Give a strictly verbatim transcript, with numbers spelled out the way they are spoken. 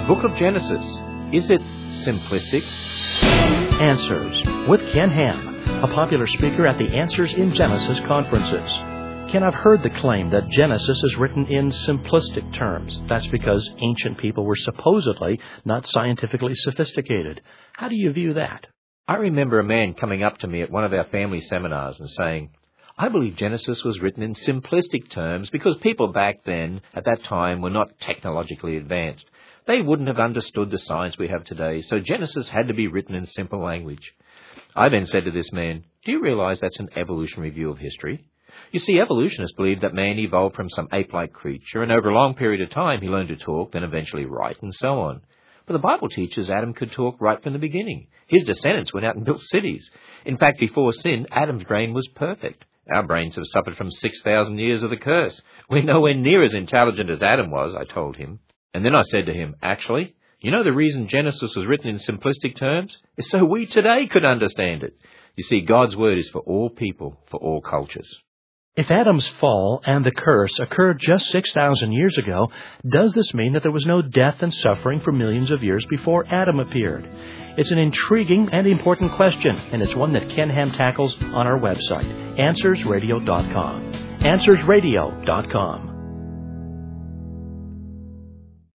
The book of Genesis, is it simplistic? Answers with Ken Ham, a popular speaker at the Answers in Genesis conferences. Ken, I've heard the claim that Genesis is written in simplistic terms. That's because ancient people were supposedly not scientifically sophisticated. How do you view that? I remember a man coming up to me at one of our family seminars and saying, I believe Genesis was written in simplistic terms because people back then, at that time, were not technologically advanced. They wouldn't have understood the science we have today, so Genesis had to be written in simple language. I then said to this man, do you realize that's an evolutionary view of history? You see, evolutionists believe that man evolved from some ape-like creature, and over a long period of time he learned to talk, then eventually write, and so on. But the Bible teaches Adam could talk right from the beginning. His descendants went out and built cities. In fact, before sin, Adam's brain was perfect. Our brains have suffered from six thousand years of the curse. We're nowhere near as intelligent as Adam was, I told him. And then I said to him, actually, you know the reason Genesis was written in simplistic terms? Is so we today could understand it. You see, God's word is for all people, for all cultures. If Adam's fall and the curse occurred just six thousand years ago, does this mean that there was no death and suffering for millions of years before Adam appeared? It's an intriguing and important question, and it's one that Ken Ham tackles on our website, answers radio dot com. answers radio dot com.